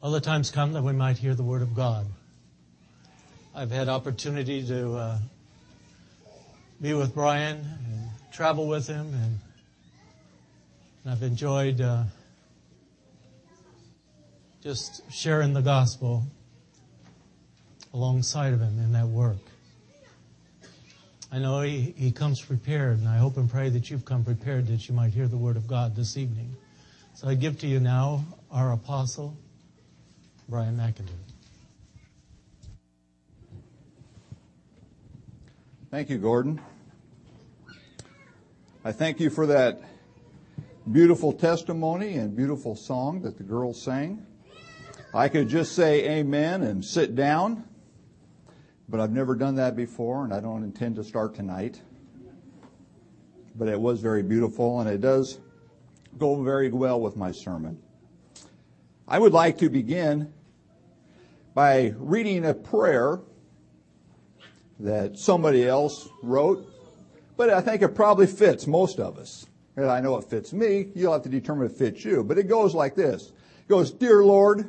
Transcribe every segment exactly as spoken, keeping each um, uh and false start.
Well, the time's come that we might hear the Word of God. I've had opportunity to uh, be with Brian and travel with him, and, and I've enjoyed uh, just sharing the gospel alongside of him in that work. I know he, he comes prepared, and I hope and pray that you've come prepared that you might hear the Word of God this evening. So I give to you now our apostle, Brian McIntyre. Thank you, Gordon. I thank you for that beautiful testimony and beautiful song that the girls sang. I could just say amen and sit down, but I've never done that before, and I don't intend to start tonight. But it was very beautiful, and it does go very well with my sermon. I would like to begin by reading a prayer that somebody else wrote, but I think it probably fits most of us. And I know it fits me. You'll have to determine if it fits you. But it goes like this. It goes, Dear Lord,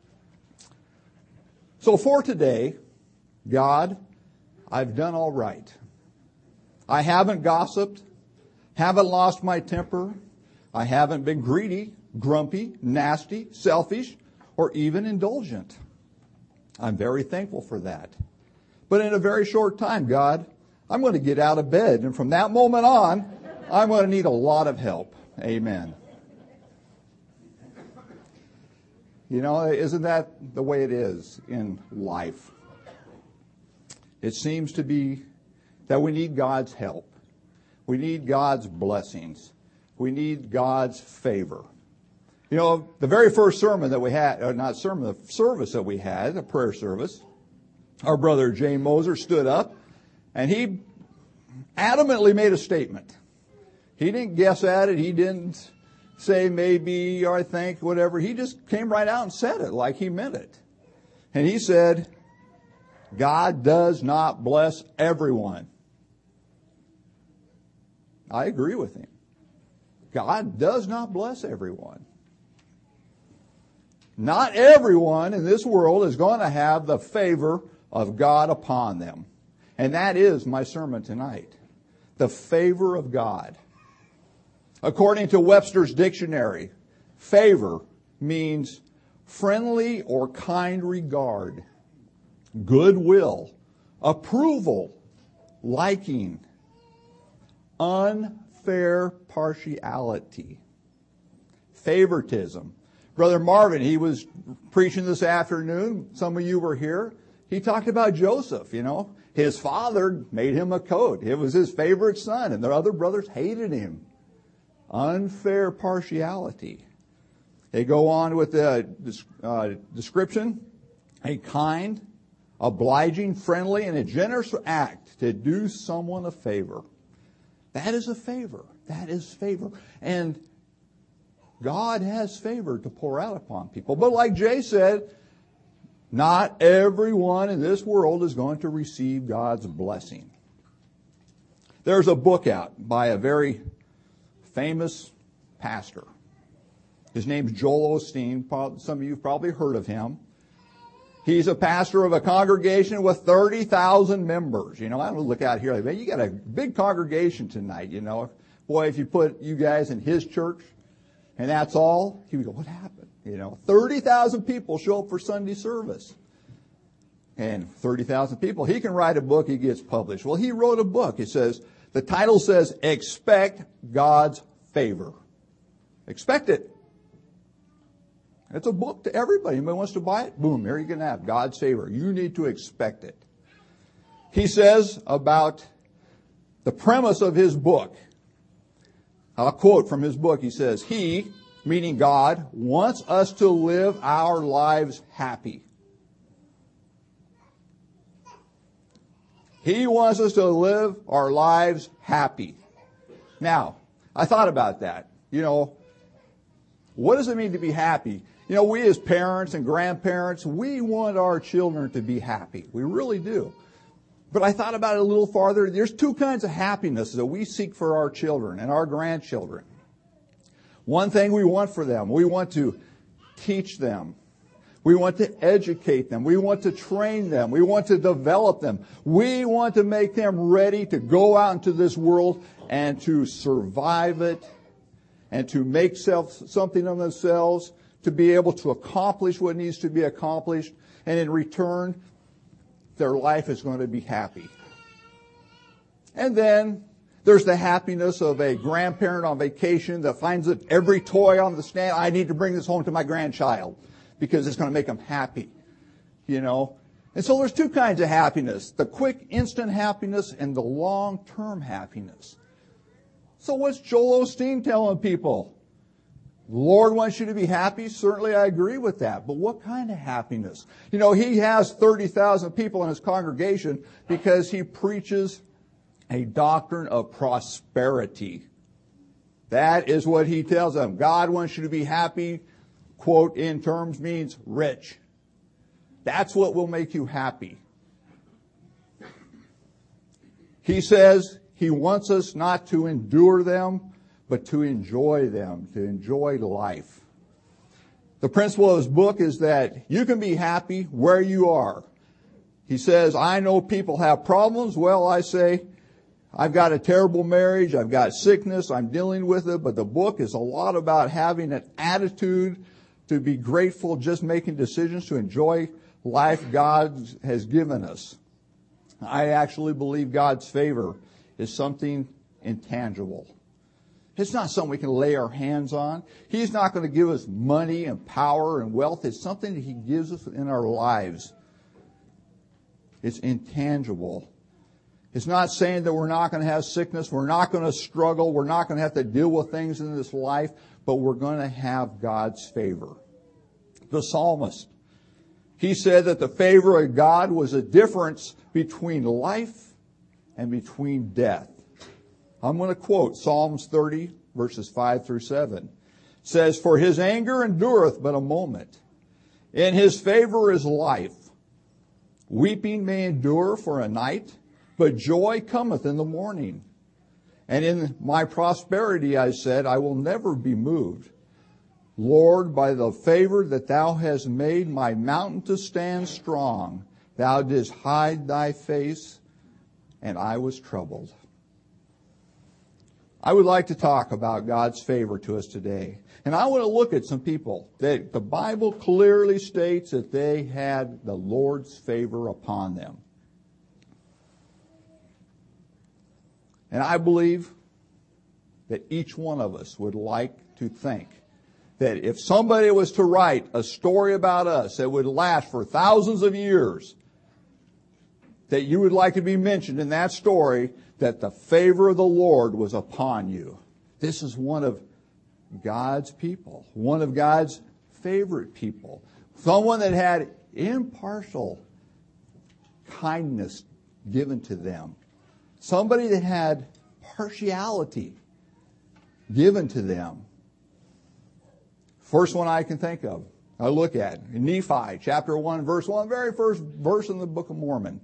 so for today, God, I've done all right. I haven't gossiped, haven't lost my temper, I haven't been greedy, grumpy, nasty, selfish, or even indulgent. I'm very thankful for that. But in a very short time, God, I'm going to get out of bed. And from that moment on, I'm going to need a lot of help. Amen. You know, isn't that the way it is in life? It seems to be that we need God's help. We need God's blessings. We need God's favor. You know, the very first sermon that we had, or not sermon, the service that we had, a prayer service, our brother Jay Moser stood up and he adamantly made a statement. He didn't guess at it. He didn't say maybe or I think, whatever. He just came right out and said it like he meant it. And he said, God does not bless everyone. I agree with him. God does not bless everyone. Not everyone in this world is going to have the favor of God upon them. And that is my sermon tonight. The favor of God. According to Webster's dictionary, favor means friendly or kind regard, goodwill, approval, liking, unfair partiality, favoritism. Brother Marvin, he was preaching this afternoon. Some of you were here. He talked about Joseph, you know. His father made him a coat. It was his favorite son, and the other brothers hated him. Unfair partiality. They go on with the uh, description, a kind, obliging, friendly, and a generous act to do someone a favor. That is a favor. That is favor. And God has favor to pour out upon people. But like Jay said, not everyone in this world is going to receive God's blessing. There's a book out by a very famous pastor. His name's Joel Osteen. Some of you have probably heard of him. He's a pastor of a congregation with thirty thousand members. You know, I don't look out here like, man, you got a big congregation tonight, you know. Boy, if you put you guys in his church, and that's all, he would go, what happened? You know, thirty thousand people show up for Sunday service. And thirty thousand people, he can write a book, he gets published. Well, he wrote a book. It says, the title says, Expect God's Favor. Expect it. It's a book to everybody. Anybody wants to buy it? Boom, there you can have God's favor. You need to expect it. He says about the premise of his book. I'll quote from his book. He says, He, meaning God, wants us to live our lives happy. He wants us to live our lives happy. Now, I thought about that. You know, what does it mean to be happy? You know, we as parents and grandparents, we want our children to be happy. We really do. But I thought about it a little farther. There's two kinds of happiness that we seek for our children and our grandchildren. One thing we want for them, we want to teach them. We want to educate them. We want to train them. We want to develop them. We want to make them ready to go out into this world and to survive it and to make self, something of themselves, to be able to accomplish what needs to be accomplished. And in return, their life is going to be happy. And then there's the happiness of a grandparent on vacation that finds that every toy on the stand, I need to bring this home to my grandchild because it's going to make them happy, you know. And so there's two kinds of happiness, the quick, instant happiness and the long-term happiness. So what's Joel Osteen telling people? The Lord wants you to be happy. Certainly I agree with that. But what kind of happiness? You know, he has thirty thousand people in his congregation because he preaches a doctrine of prosperity. That is what he tells them. God wants you to be happy, quote, in terms means rich. That's what will make you happy. He says he wants us not to endure them, but to enjoy them, to enjoy life. The principle of his book is that you can be happy where you are. He says, I know people have problems. Well, I say, I've got a terrible marriage, I've got sickness, I'm dealing with it, but the book is a lot about having an attitude to be grateful, just making decisions to enjoy life God has given us. I actually believe God's favor is something intangible. It's not something we can lay our hands on. He's not going to give us money and power and wealth. It's something that he gives us in our lives. It's intangible. It's not saying that we're not going to have sickness, we're not going to struggle, we're not going to have to deal with things in this life, but we're going to have God's favor. The psalmist, he said that the favor of God was a difference between life and between death. I'm going to quote Psalms thirty, verses five through seven. It says, for his anger endureth but a moment. In his favor is life. Weeping may endure for a night, but joy cometh in the morning. And in my prosperity, I said, I will never be moved. Lord, by the favor that thou hast made my mountain to stand strong, thou didst hide thy face, and I was troubled. I would like to talk about God's favor to us today. And I want to look at some people that the Bible clearly states that they had the Lord's favor upon them. And I believe that each one of us would like to think that if somebody was to write a story about us that would last for thousands of years, that you would like to be mentioned in that story, that the favor of the Lord was upon you. This is one of God's people, one of God's favorite people, someone that had impartial kindness given to them. Somebody that had partiality given to them. First one I can think of, I look at, Nephi, chapter one, verse one, very first verse in the Book of Mormon.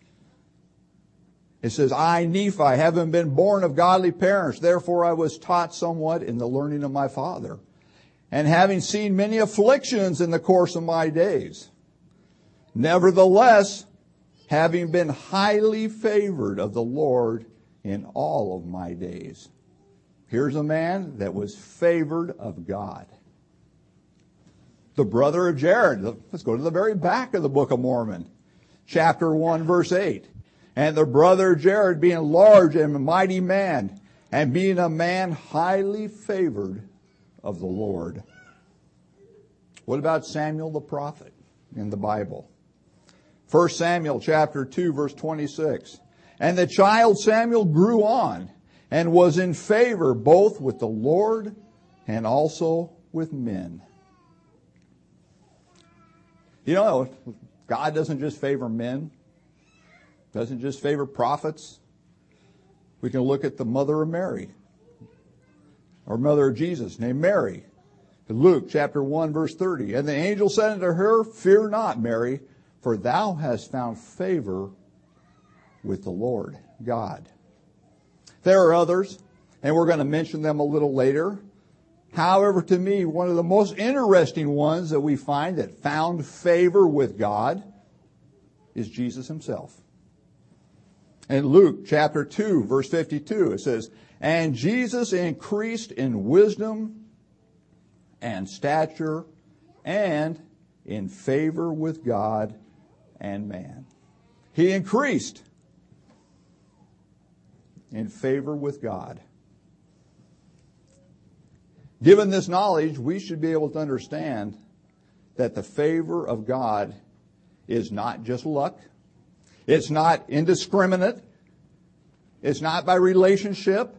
It says, I, Nephi, having been born of godly parents, therefore I was taught somewhat in the learning of my father, and having seen many afflictions in the course of my days. Nevertheless, having been highly favored of the Lord in all of my days. Here's a man that was favored of God. The brother of Jared. Let's go to the very back of the Book of Mormon. Chapter one, verse eight. And the brother of Jared, being large and a mighty man, and being a man highly favored of the Lord. What about Samuel the prophet in the Bible? First Samuel chapter two, verse twenty-six. And the child Samuel grew on and was in favor both with the Lord and also with men. You know, God doesn't just favor men, doesn't just favor prophets. We can look at the mother of Mary, or mother of Jesus, named Mary. Luke chapter one, verse thirty. And the angel said unto her, fear not, Mary, for thou hast found favor with the Lord God. There are others, and we're going to mention them a little later. However, to me, one of the most interesting ones that we find that found favor with God is Jesus himself. In Luke chapter two, verse fifty-two, it says, "And Jesus increased in wisdom and stature and in favor with God and man." He increased in favor with God. Given this knowledge, we should be able to understand that the favor of God is not just luck. It's not indiscriminate. It's not by relationship.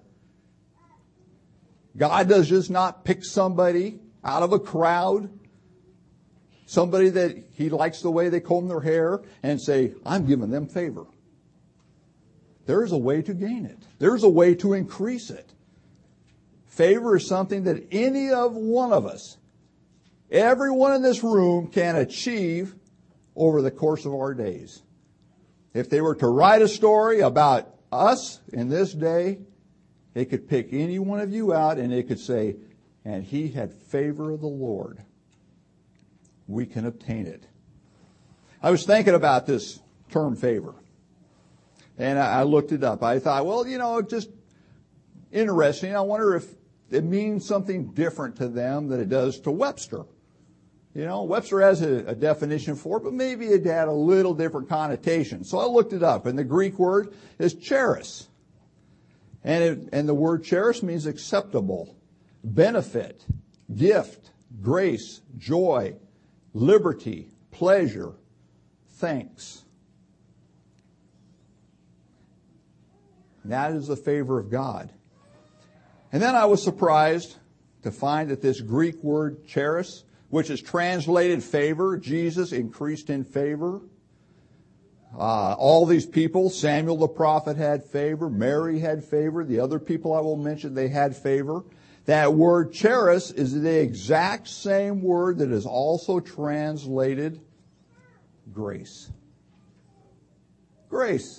God does just not pick somebody out of a crowd, somebody that he likes the way they comb their hair, and say, I'm giving them favor. There's a way to gain it. There's a way to increase it. Favor is something that any of one of us, everyone in this room, can achieve over the course of our days. If they were to write a story about us in this day, they could pick any one of you out and they could say, and he had favor of the Lord. We can obtain it. I was thinking about this term favor. And I looked it up. I thought, well, you know, just interesting. I wonder if it means something different to them than it does to Webster. You know, Webster has a, a definition for it, but maybe it had a little different connotation. So I looked it up, and the Greek word is charis. And, it, and the word charis means acceptable, benefit, gift, grace, joy, liberty, pleasure, thanks. That is the favor of God. And then I was surprised to find that this Greek word charis, which is translated favor, Jesus increased in favor. Uh, all these people, Samuel the prophet had favor, Mary had favor, the other people I will mention, they had favor. That word charis is the exact same word that is also translated grace. Grace.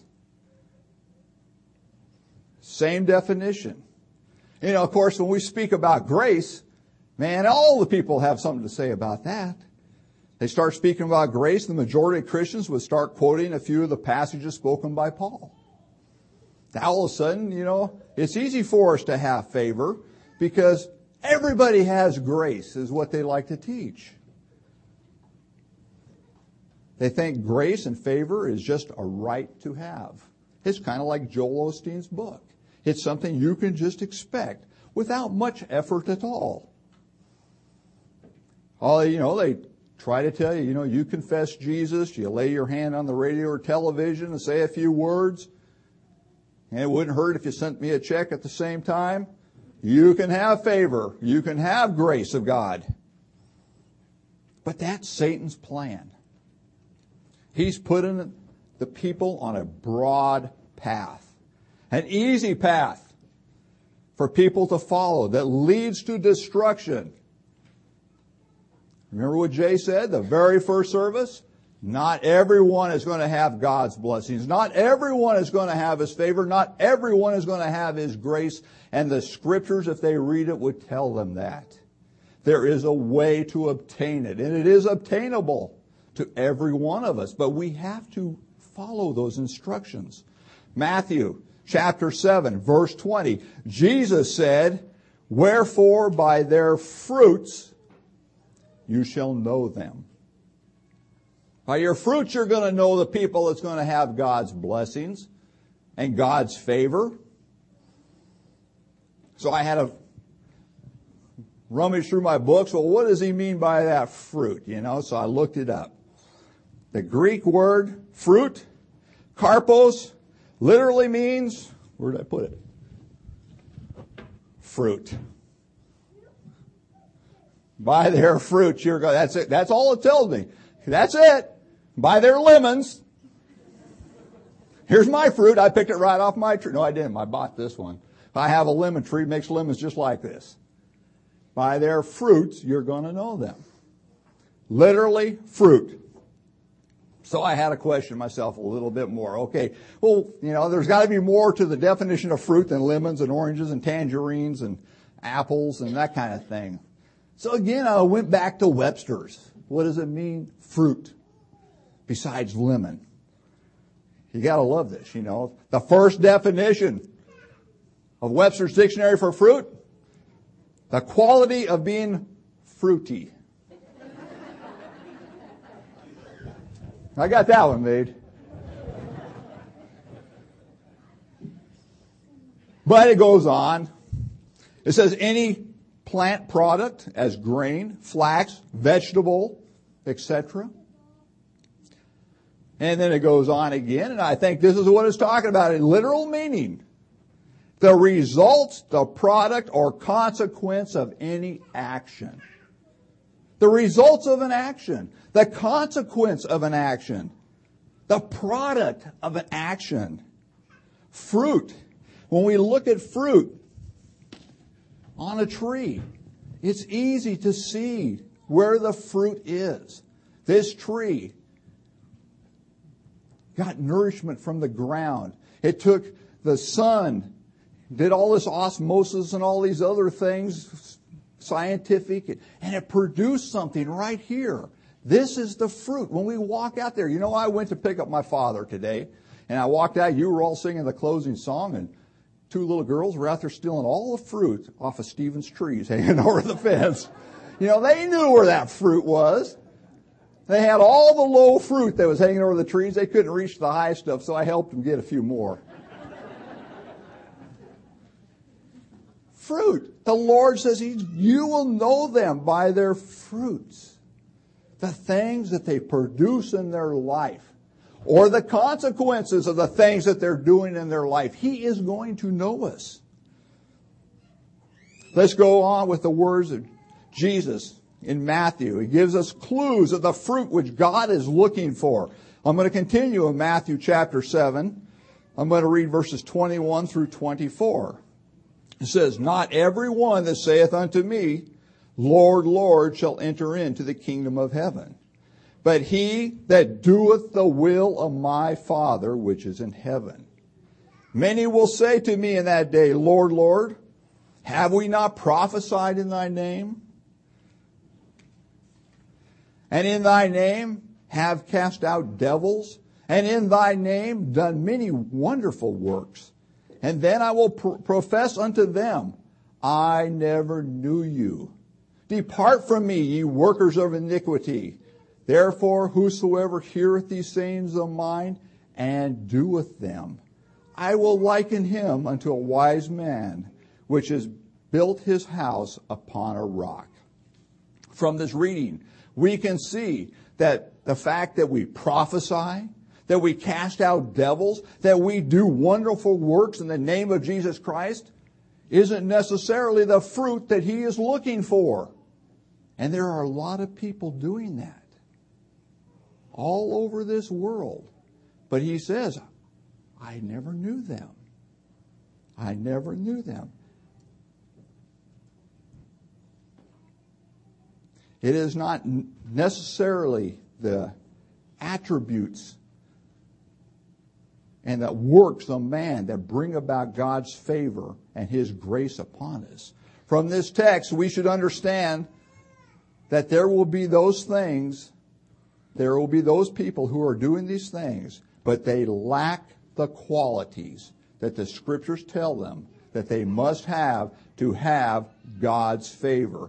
Same definition. You know, of course, when we speak about grace, man, all the people have something to say about that. They start speaking about grace, the majority of Christians would start quoting a few of the passages spoken by Paul. Now, all of a sudden, you know, it's easy for us to have favor because everybody has grace, is what they like to teach. They think grace and favor is just a right to have. It's kind of like Joel Osteen's book. It's something you can just expect without much effort at all. All, you know, they try to tell you, you know, you confess Jesus, you lay your hand on the radio or television and say a few words, and it wouldn't hurt if you sent me a check at the same time. You can have favor. You can have grace of God. But that's Satan's plan. He's putting the people on a broad path. An easy path for people to follow that leads to destruction. Remember what Jay said, the very first service? Not everyone is going to have God's blessings. Not everyone is going to have His favor. Not everyone is going to have His grace. And the Scriptures, if they read it, would tell them that. There is a way to obtain it. And it is obtainable to every one of us. But we have to follow those instructions. Matthew chapter seven, verse twenty. Jesus said, "Wherefore by their fruits you shall know them." By your fruits you're going to know the people that's going to have God's blessings and God's favor. So I had to rummage through my books. Well, what does he mean by that fruit? You know, so I looked it up. The Greek word fruit, karpos, literally means, where did I put it? Fruit. By their fruits you're going, that's it. That's all it tells me. That's it. By their lemons. Here's my fruit. I picked it right off my tree. No, I didn't. I bought this one. I have a lemon tree, makes lemons just like this. By their fruits you're going to know them. Literally, fruit. So I had to question myself a little bit more. Okay, well, you know, there's got to be more to the definition of fruit than lemons and oranges and tangerines and apples and that kind of thing. So again, I went back to Webster's. What does it mean? Fruit. Besides lemon. You got to love this, you know. The first definition of Webster's Dictionary for fruit, the quality of being fruity. I got that one made. But it goes on. It says any plant product as grain, flax, vegetable, et cetera. And then it goes on again, and I think this is what it's talking about in literal meaning. The results, the product, or consequence of any action. The results of an action. The consequence of an action. The product of an action. Fruit. When we look at fruit on a tree, it's easy to see where the fruit is. This tree got nourishment from the ground. It took the sun, did all this osmosis and all these other things, scientific, and it produced something right here. This is the fruit. When we walk out there, you know, I went to pick up my father today, and I walked out, you were all singing the closing song, and two little girls were out there stealing all the fruit off of Stephen's trees hanging over the fence. You know, they knew where that fruit was. They had all the low fruit that was hanging over the trees. They couldn't reach the high stuff, so I helped them get a few more. Fruit. The Lord says, he, you will know them by their fruits. The things that they produce in their life. Or the consequences of the things that they're doing in their life. He is going to know us. Let's go on with the words of Jesus in Matthew. He gives us clues of the fruit which God is looking for. I'm going to continue in Matthew chapter seven. I'm going to read verses twenty-one through twenty-four. It says, not every one that saith unto me, Lord, Lord, shall enter into the kingdom of heaven, but he that doeth the will of my Father which is in heaven. Many will say to me in that day, Lord, Lord, have we not prophesied in thy name? And in thy name have cast out devils, and in thy name done many wonderful works. And then I will pro- profess unto them, I never knew you. Depart from me, ye workers of iniquity. Therefore, whosoever heareth these sayings of mine and doeth them, I will liken him unto a wise man, which has built his house upon a rock. From this reading, we can see that the fact that we prophesy, that we cast out devils, that we do wonderful works in the name of Jesus Christ, isn't necessarily the fruit that he is looking for. And there are a lot of people doing that all over this world. But he says, I never knew them. I never knew them. It is not necessarily the attributes and the works of man that bring about God's favor and his grace upon us. From this text, we should understand that there will be those things, there will be those people who are doing these things, but they lack the qualities that the Scriptures tell them that they must have to have God's favor.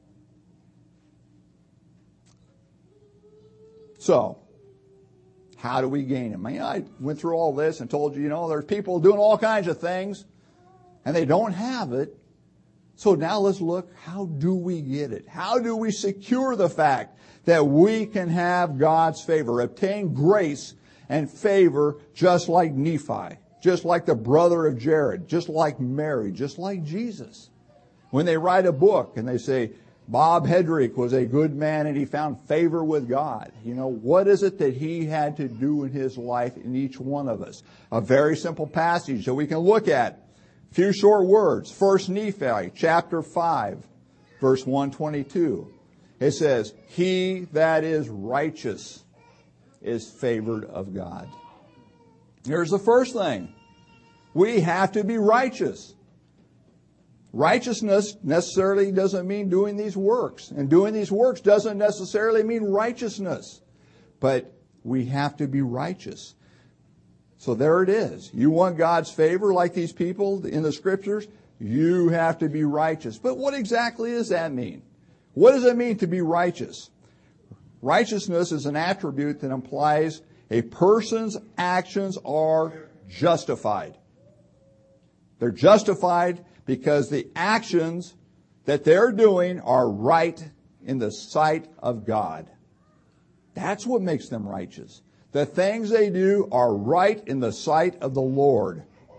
So, how do we gain them? I mean, I went through all this and told you, you know, there's people doing all kinds of things, and they don't have it. So now let's look, how do we get it? How do we secure the fact that we can have God's favor, obtain grace and favor just like Nephi, just like the brother of Jared, just like Mary, just like Jesus? When they write a book and they say, Bob Hedrick was a good man and he found favor with God. You know, what is it that he had to do in his life in each one of us? A very simple passage that we can look at. A few short words. First Nephi, chapter five, verse one twenty-two. It says, he that is righteous is favored of God. Here's the first thing. We have to be righteous. Righteousness necessarily doesn't mean doing these works. And doing these works doesn't necessarily mean righteousness. But we have to be righteous. So there it is. You want God's favor like these people in the Scriptures? You have to be righteous. But what exactly does that mean? What does it mean to be righteous? Righteousness is an attribute that implies a person's actions are justified. They're justified because the actions that they're doing are right in the sight of God. That's what makes them righteous. The things they do are right in the sight of the Lord.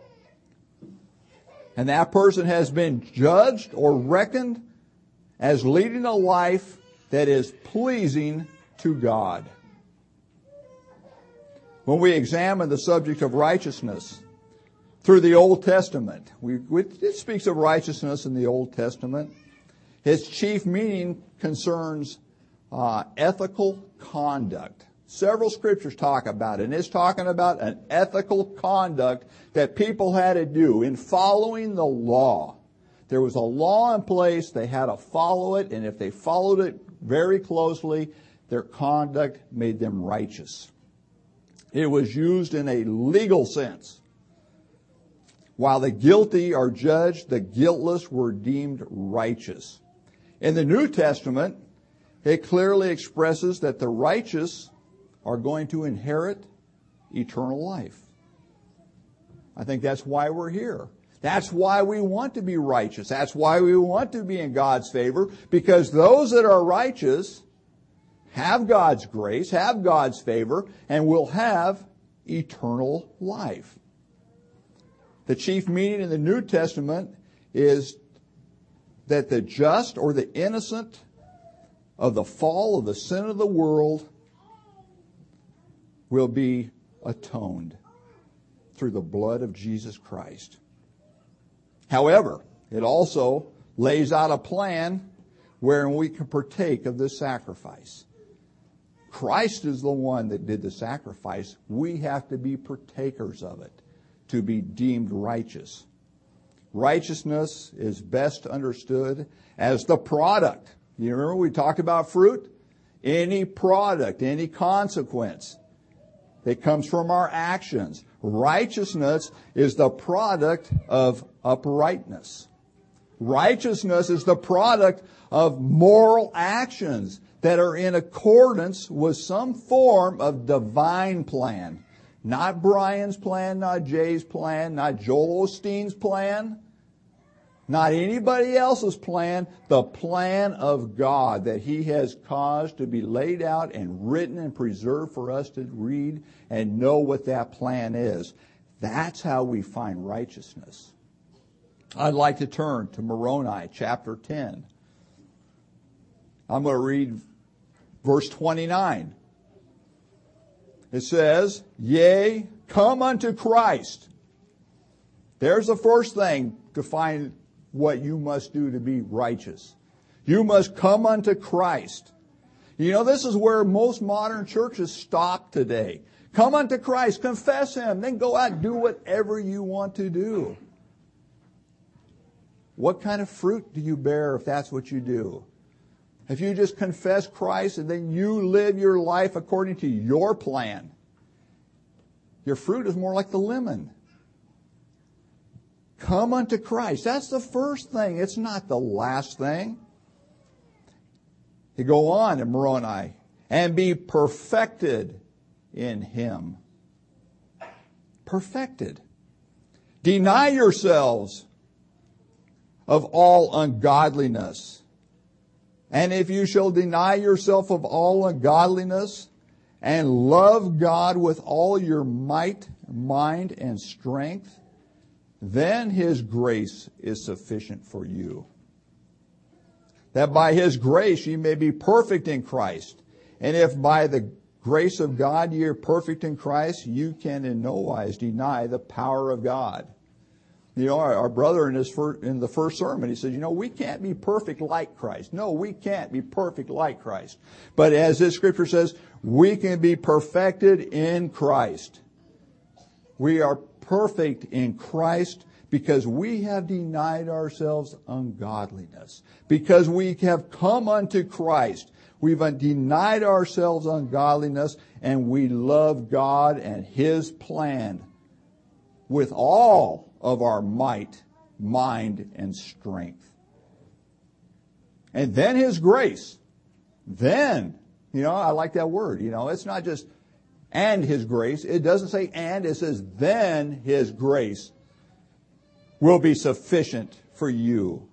And that person has been judged or reckoned as leading a life that is pleasing to God. When we examine the subject of righteousness through the Old Testament, we, it speaks of righteousness in the Old Testament. Its chief meaning concerns uh, ethical conduct. Several scriptures talk about it, and it's talking about an ethical conduct that people had to do in following the law. There was a law in place, they had to follow it, and if they followed it very closely, their conduct made them righteous. It was used in a legal sense. While the guilty are judged, the guiltless were deemed righteous. In the New Testament, it clearly expresses that the righteous are going to inherit eternal life. I think that's why we're here. That's why we want to be righteous. That's why we want to be in God's favor, because those that are righteous have God's grace, have God's favor, and will have eternal life. The chief meaning in the New Testament is that the just or the innocent of the fall of the sin of the world will be atoned through the blood of Jesus Christ. However, it also lays out a plan wherein we can partake of this sacrifice. Christ is the one that did the sacrifice. We have to be partakers of it to be deemed righteous. Righteousness is best understood as the product. You remember we talked about fruit? Any product, any consequence that comes from our actions. Righteousness is the product of uprightness. Righteousness is the product of moral actions that are in accordance with some form of divine plan. Not Brian's plan, not Jay's plan, not Joel Osteen's plan, not anybody else's plan, the plan of God that He has caused to be laid out and written and preserved for us to read and know what that plan is. That's how we find righteousness. I'd like to turn to Moroni chapter ten. I'm going to read verse twenty-nine. It says, "Yea, come unto Christ." There's the first thing to find what you must do to be righteous. You must come unto Christ. You know, this is where most modern churches stop today. Come unto Christ, confess Him, then go out and do whatever you want to do. What kind of fruit do you bear if that's what you do? If you just confess Christ and then you live your life according to your plan, your fruit is more like the lemon. Come unto Christ. That's the first thing. It's not the last thing. You go on in Moroni, and be perfected in Him. Perfected. Deny yourselves of all ungodliness. And if you shall deny yourself of all ungodliness and love God with all your might, mind, and strength, then His grace is sufficient for you. That by His grace ye may be perfect in Christ. And if by the grace of God ye are perfect in Christ, you can in no wise deny the power of God. You know, our, our brother in his first, in the first sermon, he said, you know, we can't be perfect like Christ. No, we can't be perfect like Christ. But as this scripture says, we can be perfected in Christ. We are perfect in Christ because we have denied ourselves ungodliness. Because we have come unto Christ, we've denied ourselves ungodliness, and we love God and His plan with all of our might, mind, and strength. And then His grace. Then, you know, I like that word. You know, it's not just and His grace. It doesn't say and, it says then His grace will be sufficient for you.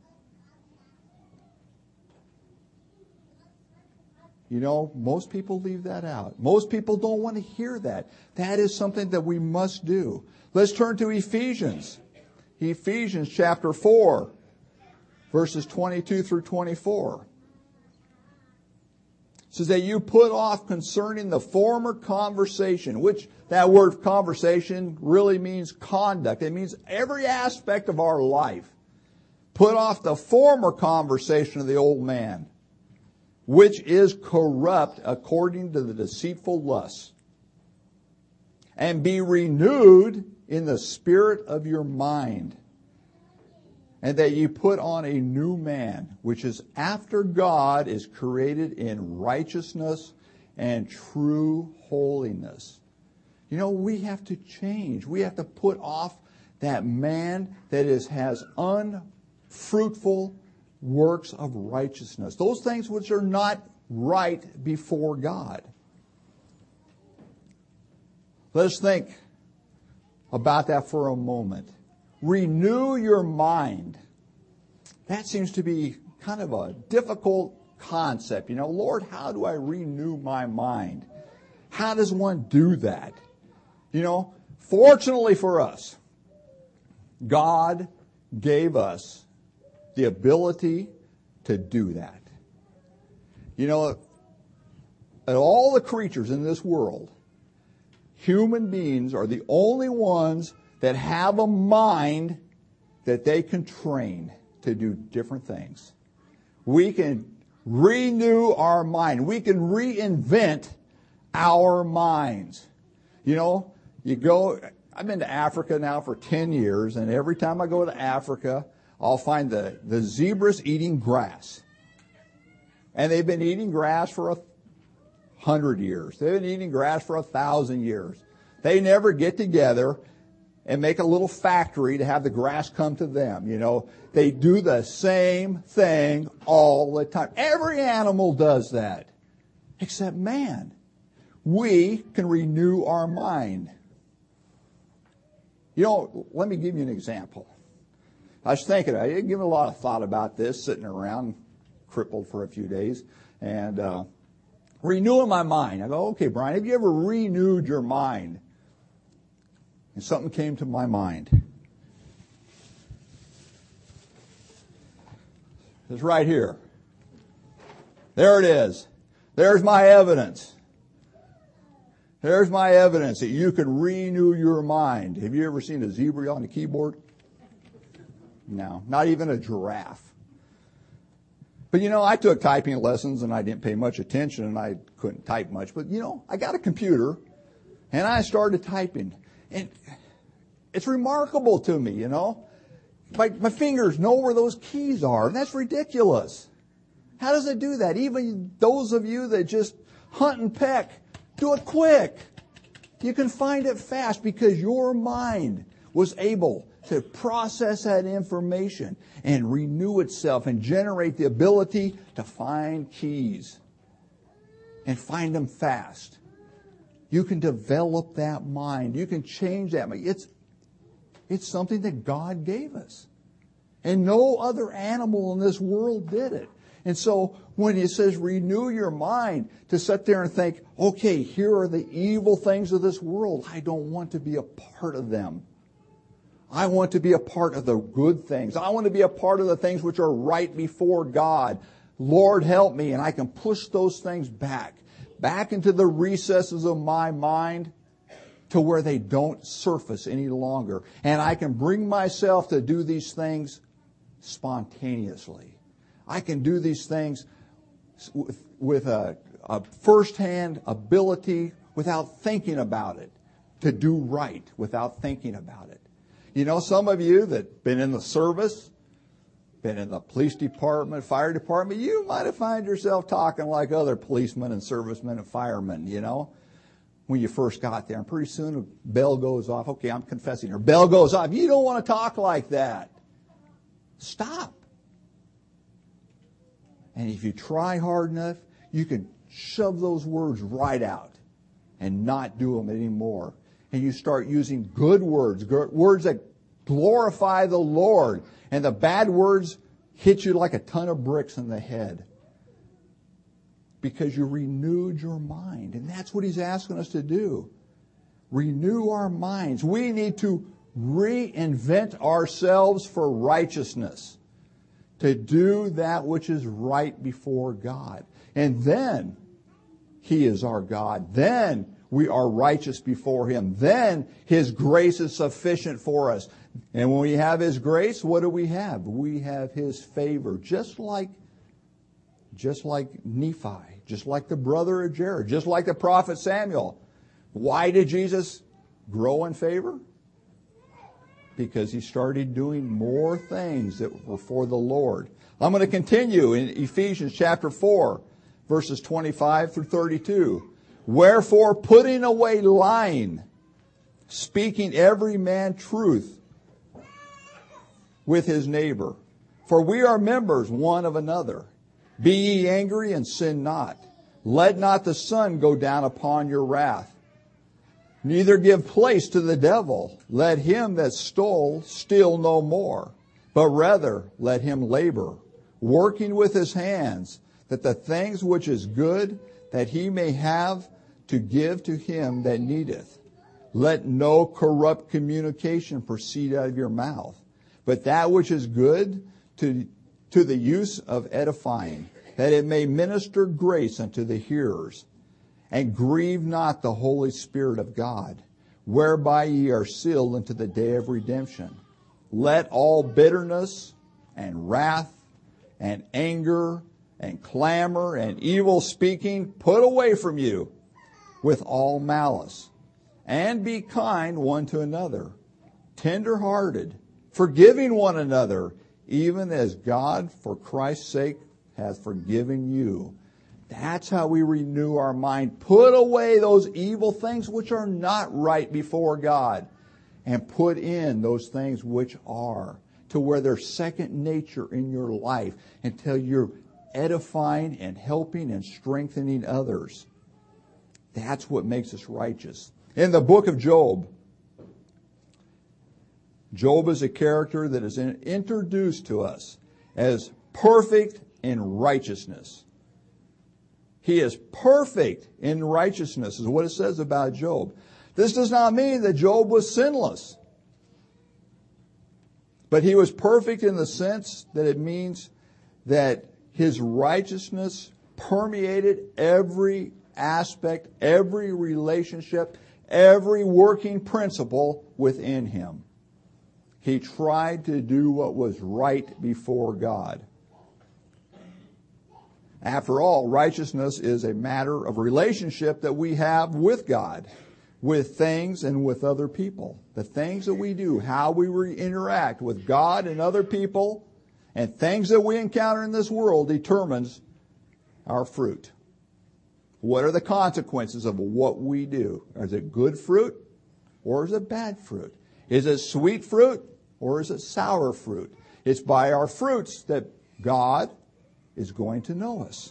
You know, most people leave that out. Most people don't want to hear that. That is something that we must do. Let's turn to Ephesians. Ephesians chapter four, verses twenty-two through twenty-four. It says that you put off concerning the former conversation, which that word conversation really means conduct. It means every aspect of our life. Put off the former conversation of the old man, which is corrupt according to the deceitful lusts, and be renewed in the spirit of your mind, and that ye put on a new man, which is after God is created in righteousness and true holiness. You know, we have to change. We have to put off that man that is, has unfruitful works of righteousness. Those things which are not right before God. Let's think about that for a moment. Renew your mind. That seems to be kind of a difficult concept. You know, Lord, how do I renew my mind? How does one do that? You know, fortunately for us, God gave us the ability to do that. You know, of all the creatures in this world, human beings are the only ones that have a mind that they can train to do different things. We can renew our mind. We can reinvent our minds. You know, you go, I've been to Africa now for ten years, and every time I go to Africa, I'll find the, the zebras eating grass. And they've been eating grass for a hundred years. They've been eating grass for a thousand years. They never get together and make a little factory to have the grass come to them. You know, they do the same thing all the time. Every animal does that, except man. We can renew our mind. You know, let me give you an example. I was thinking, I didn't give a lot of thought about this, sitting around crippled for a few days, and uh, renewing my mind. I go, okay, Brian, have you ever renewed your mind? And something came to my mind. It's right here. There it is. There's my evidence. There's my evidence that you can renew your mind. Have you ever seen a zebra on a keyboard? No, not even a giraffe. But, you know, I took typing lessons and I didn't pay much attention and I couldn't type much. But, you know, I got a computer and I started typing. And it's remarkable to me, you know. My, my fingers know where those keys are. And that's ridiculous. How does it do that? Even those of you that just hunt and peck, do it quick. You can find it fast because your mind was able to process that information and renew itself and generate the ability to find keys and find them fast. You can develop that mind. You can change that mind. It's, it's something that God gave us. And no other animal in this world did it. And so when it says renew your mind, to sit there and think, okay, here are the evil things of this world. I don't want to be a part of them. I want to be a part of the good things. I want to be a part of the things which are right before God. Lord, help me. And I can push those things back, back into the recesses of my mind to where they don't surface any longer. And I can bring myself to do these things spontaneously. I can do these things with, with a, a first-hand ability without thinking about it, to do right without thinking about it. You know, some of you that been in the service, been in the police department, fire department, you might have found yourself talking like other policemen and servicemen and firemen, you know, when you first got there. And pretty soon a bell goes off. Okay, I'm confessing here. Bell goes off. You don't want to talk like that. Stop. And if you try hard enough, you can shove those words right out and not do them anymore. And you start using good words, words that glorify the Lord. And the bad words hit you like a ton of bricks in the head. Because you renewed your mind. And that's what he's asking us to do. Renew our minds. We need to reinvent ourselves for righteousness. To do that which is right before God. And then he is our God. Then we are righteous before him. Then his grace is sufficient for us. And when we have his grace, what do we have? We have his favor. Just like, just like Nephi. Just like the brother of Jared. Just like the prophet Samuel. Why did Jesus grow in favor? Because he started doing more things that were for the Lord. I'm going to continue in Ephesians chapter four, verses twenty-five through thirty-two. Wherefore, putting away lying, speaking every man truth with his neighbor. For we are members one of another. Be ye angry and sin not. Let not the sun go down upon your wrath. Neither give place to the devil. Let him that stole steal no more, but rather let him labor, working with his hands, that the things which is good, that he may have to give to him that needeth. Let no corrupt communication proceed out of your mouth, but that which is good to, to the use of edifying, that it may minister grace unto the hearers. And grieve not the Holy Spirit of God, whereby ye are sealed unto the day of redemption. Let all bitterness and wrath and anger and clamor and evil speaking put away from you with all malice. And be kind one to another, tender-hearted, forgiving one another, even as God for Christ's sake hath forgiven you. That's how we renew our mind. Put away those evil things which are not right before God, and put in those things which are, to where they're second nature in your life, until you're edifying and helping and strengthening others. That's what makes us righteous. In the book of Job, Job is a character that is introduced to us as perfect in righteousness. He is perfect in righteousness, is what it says about Job. This does not mean that Job was sinless. But he was perfect in the sense that it means that his righteousness permeated every aspect, every relationship, every working principle within him. He tried to do what was right before God. After all, righteousness is a matter of relationship that we have with God, with things and with other people. The things that we do, how we re- interact with God and other people, and things that we encounter in this world determines our fruit. What are the consequences of what we do? Is it good fruit or is it bad fruit? Is it sweet fruit or is it sour fruit? It's by our fruits that God is going to know us.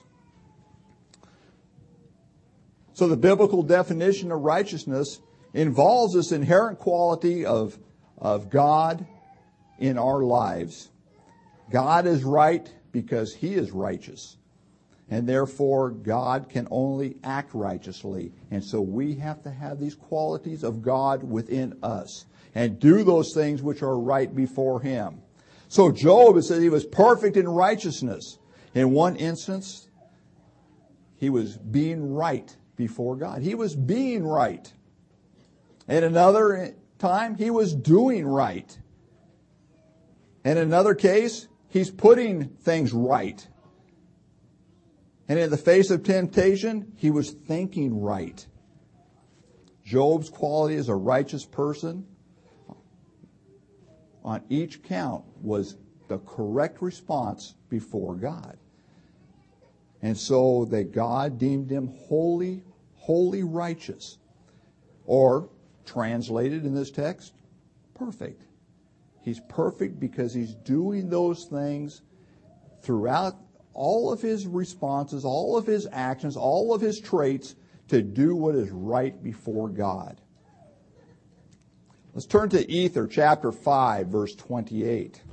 So the biblical definition of righteousness involves this inherent quality of, of God in our lives. God is right because he is righteous. And therefore, God can only act righteously. And so we have to have these qualities of God within us and do those things which are right before him. So Job, it says he was perfect in righteousness. In one instance, he was being right before God. He was being right. In another time, he was doing right. In another case, he's putting things right. And in the face of temptation, he was thinking right. Job's quality as a righteous person on each count was the correct response before God. And so that God deemed him holy, wholly righteous. Or, translated in this text, perfect. He's perfect because he's doing those things throughout all of his responses, all of his actions, all of his traits to do what is right before God. Let's turn to Ether chapter five, verse twenty-eight.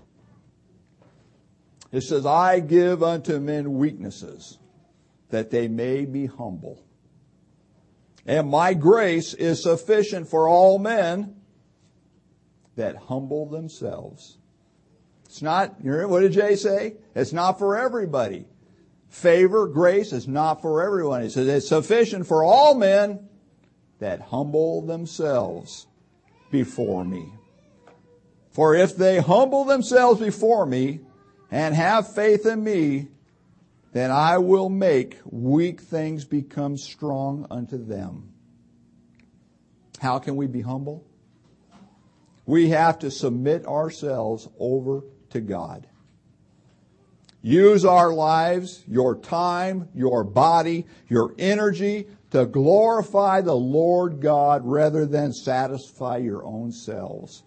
It says, I give unto men weaknesses, that they may be humble. And my grace is sufficient for all men that humble themselves. It's not, what did Jay say? It's not for everybody. Favor, grace is not for everyone. He says it's sufficient for all men that humble themselves before me. For if they humble themselves before me and have faith in me, then I will make weak things become strong unto them. How can we be humble? We have to submit ourselves over to God. Use our lives, your time, your body, your energy to glorify the Lord God rather than satisfy your own selves.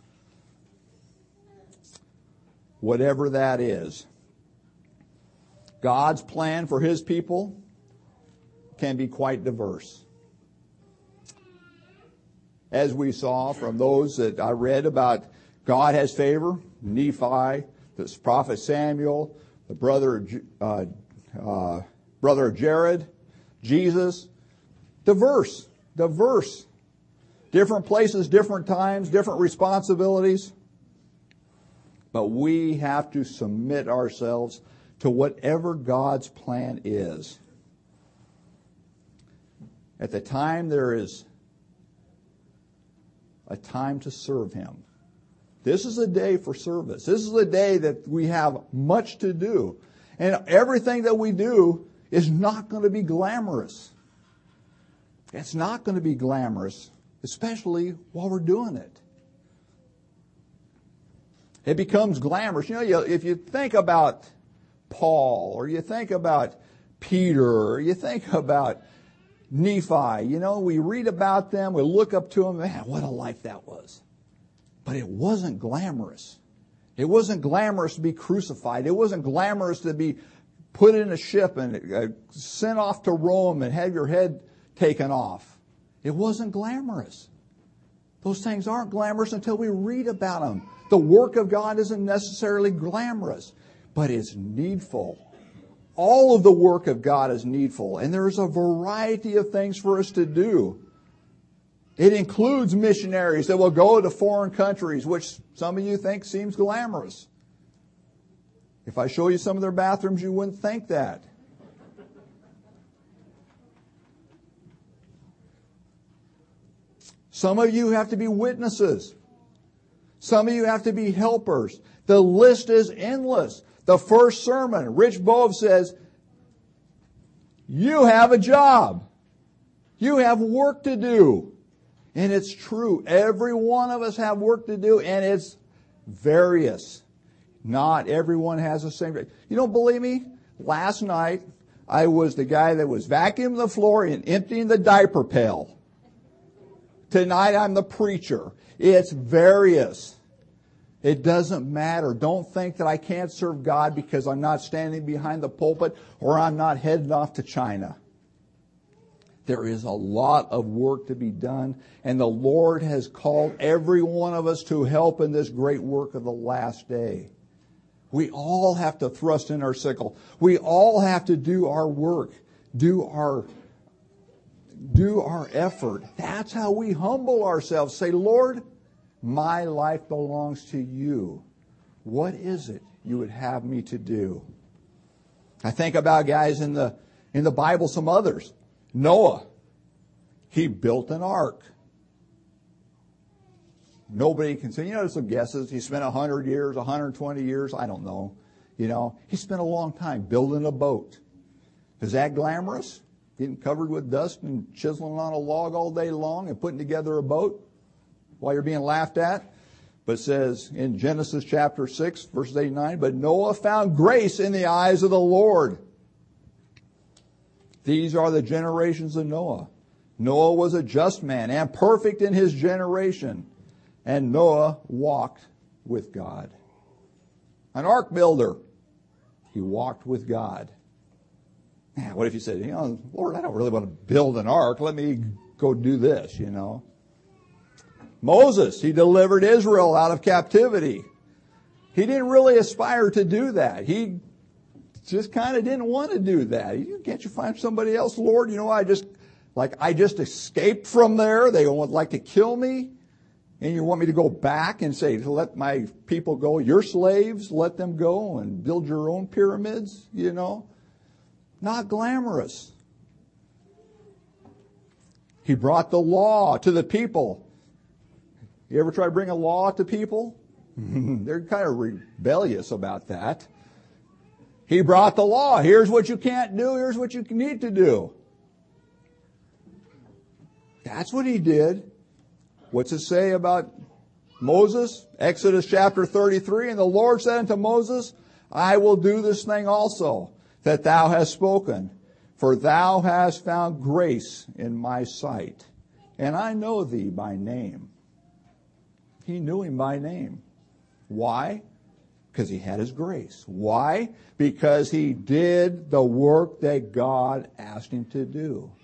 Whatever that is. God's plan for his people can be quite diverse. As we saw from those that I read about, God has favor, Nephi, the prophet Samuel, the brother of, uh, uh, brother of Jared, Jesus. Diverse, diverse. Different places, different times, different responsibilities. But we have to submit ourselves to whatever God's plan is. At the time there is a time to serve him. This is a day for service. This is a day that we have much to do. And everything that we do is not going to be glamorous. It's not going to be glamorous, especially while we're doing it. It becomes glamorous. You know, if you think about Paul, or you think about Peter, or you think about Nephi, you know, we read about them, we look up to them, man, what a life that was. But it wasn't glamorous. It wasn't glamorous to be crucified. It wasn't glamorous to be put in a ship and uh, sent off to Rome and have your head taken off. It wasn't glamorous. Those things aren't glamorous until we read about them. The work of God isn't necessarily glamorous, but it's needful. All of the work of God is needful, and there's a variety of things for us to do. It includes missionaries that will go to foreign countries, which some of you think seems glamorous. If I show you some of their bathrooms, you wouldn't think that. Some of you have to be witnesses. Some of you have to be helpers. The list is endless. The first sermon, Rich Bove says, you have a job. You have work to do. And it's true. Every one of us have work to do, and it's various. Not everyone has the same. You don't believe me? Last night, I was the guy that was vacuuming the floor and emptying the diaper pail. Tonight, I'm the preacher. It's various. It doesn't matter. Don't think that I can't serve God because I'm not standing behind the pulpit or I'm not heading off to China. There is a lot of work to be done, and the Lord has called every one of us to help in this great work of the last day. We all have to thrust in our sickle. We all have to do our work, do our, do our effort. That's how we humble ourselves. Say, Lord, my life belongs to you. What is it you would have me to do? I think about guys in the in the Bible, some others. Noah, he built an ark. Nobody can say, you know, there's some guesses. He spent one hundred years, one hundred twenty years, I don't know. You know, he spent a long time building a boat. Is that glamorous? Getting covered with dust and chiseling on a log all day long and putting together a boat while you're being laughed at? But says in Genesis chapter six, verses eight and nine, but Noah found grace in the eyes of the Lord. These are the generations of Noah. Noah was a just man and perfect in his generation. And Noah walked with God. An ark builder. He walked with God. Now, what if you said, you know, Lord, I don't really want to build an ark. Let me go do this, you know. Moses, he delivered Israel out of captivity. He didn't really aspire to do that. He just kind of didn't want to do that. Can't you find somebody else, Lord? You know, I just, like, I just escaped from there. They would like to kill me. And you want me to go back and say, let my people go. Your slaves, let them go and build your own pyramids, you know. Not glamorous. He brought the law to the people. You ever try to bring a law to people? They're kind of rebellious about that. He brought the law. Here's what you can't do. Here's what you need to do. That's what he did. What's it say about Moses? Exodus chapter thirty-three, and the Lord said unto Moses, I will do this thing also, that thou hast spoken, for thou hast found grace in my sight, and I know thee by name. He knew him by name. Why? Because he had his grace. Why? Because he did the work that God asked him to do.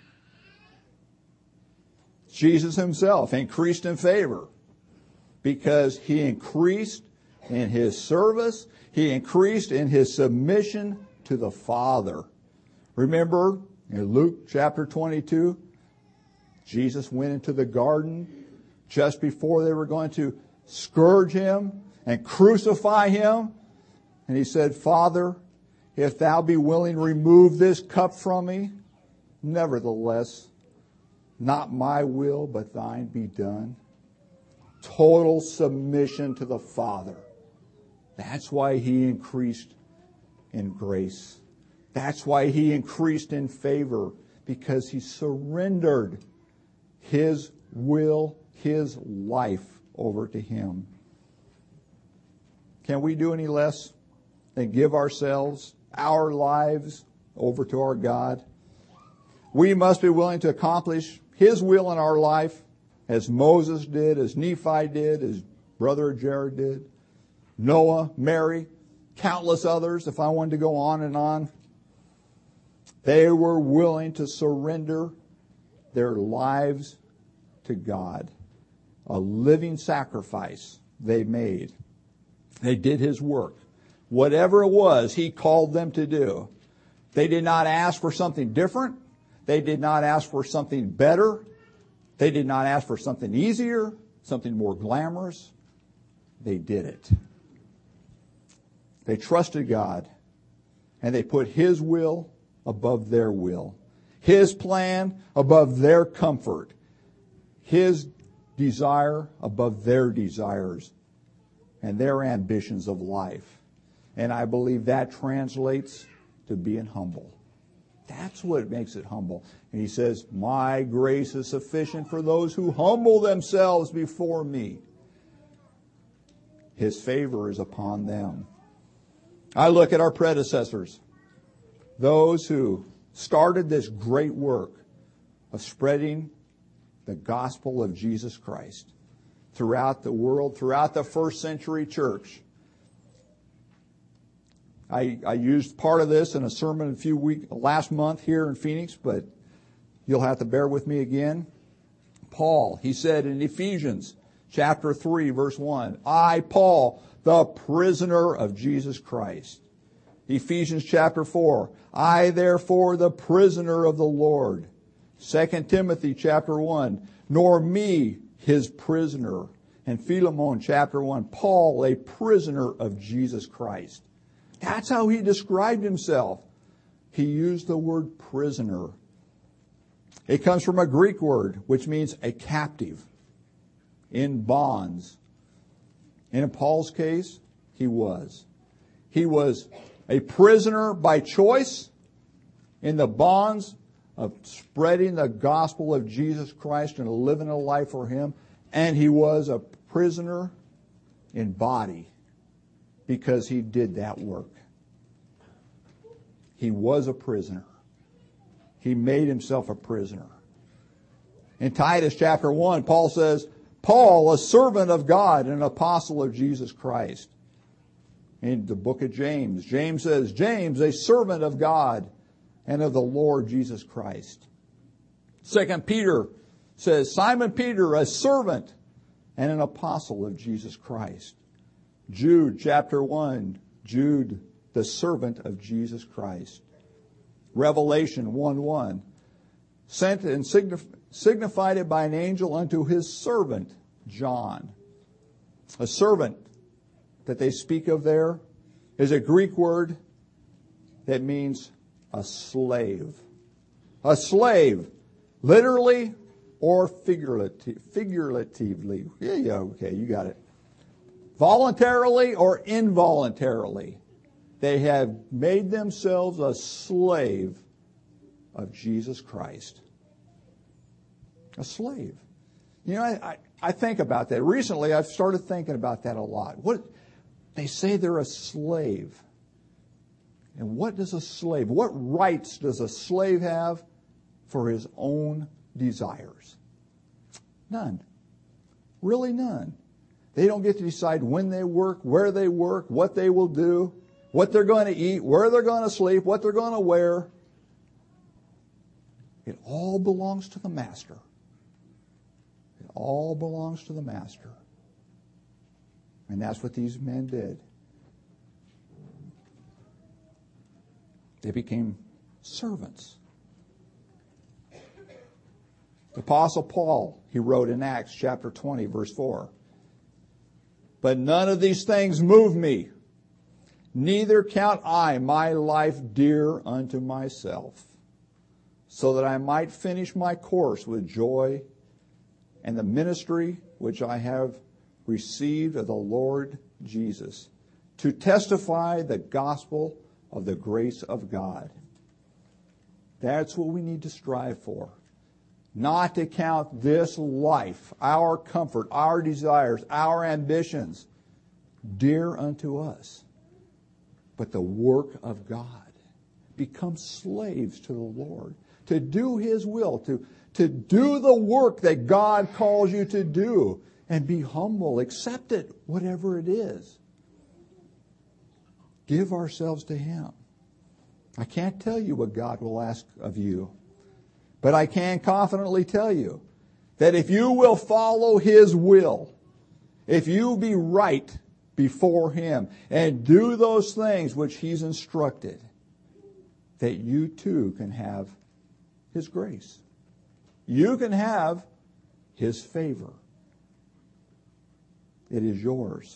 Jesus himself increased in favor because he increased in his service. He increased in his submission to the Father. Remember in Luke chapter twenty-two, Jesus went into the garden just before they were going to scourge him and crucify him. And he said, Father, if thou be willing, remove this cup from me. Nevertheless, not my will, but thine be done. Total submission to the Father. That's why he increased in grace. That's why he increased in favor, because he surrendered his will, his life over to him. Can we do any less than give ourselves, our lives, over to our God? We must be willing to accomplish his will in our life, as Moses did, as Nephi did, as Brother Jared did, Noah, Mary, countless others, if I wanted to go on and on. They were willing to surrender their lives to God. A living sacrifice they made. They did his work. Whatever it was he called them to do. They did not ask for something different. They did not ask for something better. They did not ask for something easier, something more glamorous. They did it. They trusted God, and they put his will above their will, his plan above their comfort, his desire above their desires and their ambitions of life. And I believe that translates to being humble. That's what makes it humble. And he says, my grace is sufficient for those who humble themselves before me. His favor is upon them. I look at our predecessors, those who started this great work of spreading the gospel of Jesus Christ throughout the world, throughout the first century church. I, I used part of this in a sermon a few weeks last month here in Phoenix, but you'll have to bear with me again. Paul, he said in Ephesians chapter three, verse one, I, Paul, the prisoner of Jesus Christ. Ephesians chapter four, I, therefore, the prisoner of the Lord. Second Timothy chapter one, nor me, his prisoner. And Philemon chapter one, Paul, a prisoner of Jesus Christ. That's how he described himself. He used the word prisoner. It comes from a Greek word, which means a captive, in bonds. And in Paul's case, he was. He was a prisoner by choice in the bonds of spreading the gospel of Jesus Christ and living a life for him. And he was a prisoner in body because he did that work. He was a prisoner. He made himself a prisoner. In Titus chapter one, Paul says, Paul, a servant of God and an apostle of Jesus Christ. In the book of James, James says, James, a servant of God and of the Lord Jesus Christ. Second Peter says, Simon Peter, a servant and an apostle of Jesus Christ. Jude chapter one, Jude, the servant of Jesus Christ. Revelation one one, sent and signif- signified it by an angel unto his servant John. A servant that they speak of there is a Greek word that means a slave. A slave, literally or figurative, figuratively. Yeah, yeah, okay, you got it. Voluntarily or involuntarily, they have made themselves a slave of Jesus Christ. A slave. You know, I, I, I think about that. Recently, I've started thinking about that a lot. What they say they're a slave. And what does a slave, what rights does a slave have for his own desires? None. Really none. They don't get to decide when they work, where they work, what they will do, what they're going to eat, where they're going to sleep, what they're going to wear. It all belongs to the master. It all belongs to the master. And that's what these men did. They became servants. The Apostle Paul, he wrote in Acts chapter twenty, verse four, but none of these things move me, neither count I my life dear unto myself, so that I might finish my course with joy and the ministry which I have received of the Lord Jesus, to testify the gospel of the grace of God. That's what we need to strive for. Not to count this life, our comfort, our desires, our ambitions, dear unto us, but the work of God. Become slaves to the Lord, to do His will, to, to do the work that God calls you to do, and be humble, accept it, whatever it is. Give ourselves to Him. I can't tell you what God will ask of you, but I can confidently tell you that if you will follow His will, if you be right before Him and do those things which He's instructed, that you too can have His grace. You can have His favor. It is yours.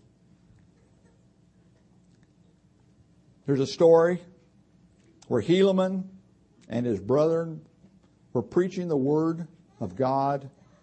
There's a story where Helaman and his brethren were preaching the word of God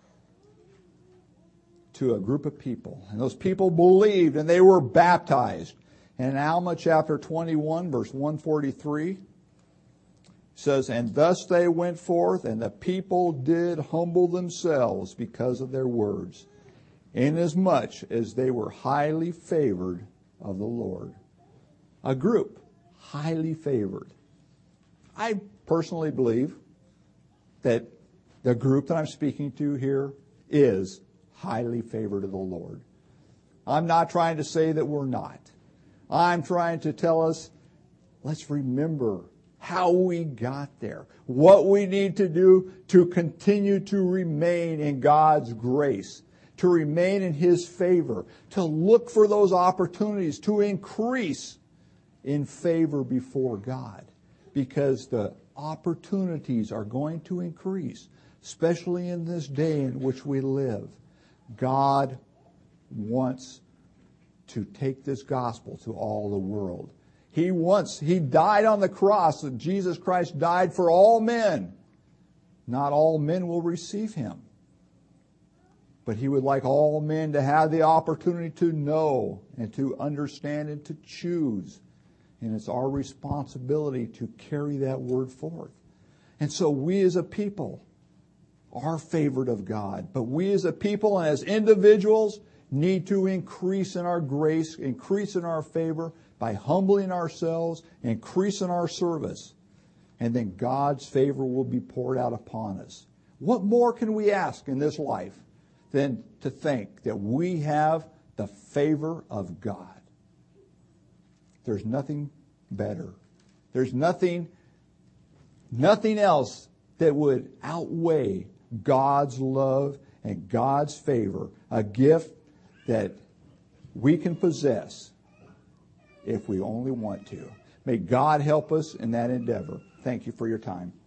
to a group of people. And those people believed and they were baptized. And in Alma chapter twenty-one, verse one forty-three, says, and thus they went forth, and the people did humble themselves because of their words, inasmuch as they were highly favored of the Lord. A group highly favored. I personally believe that the group that I'm speaking to here is highly favored of the Lord. I'm not trying to say that we're not. I'm trying to tell us, let's remember how we got there, what we need to do to continue to remain in God's grace, to remain in His favor, to look for those opportunities to increase in favor before God, because the opportunities are going to increase, especially in this day in which we live. God wants to take this gospel to all the world. He wants, He died on the cross, and Jesus Christ died for all men. Not all men will receive Him. But He would like all men to have the opportunity to know and to understand and to choose. And it's our responsibility to carry that word forth. And so we as a people are favored of God. But we as a people and as individuals need to increase in our grace, increase in our favor by humbling ourselves, increase in our service. And then God's favor will be poured out upon us. What more can we ask in this life than to think that we have the favor of God? There's nothing better. There's nothing, nothing else that would outweigh God's love and God's favor, a gift that we can possess if we only want to. May God help us in that endeavor. Thank you for your time.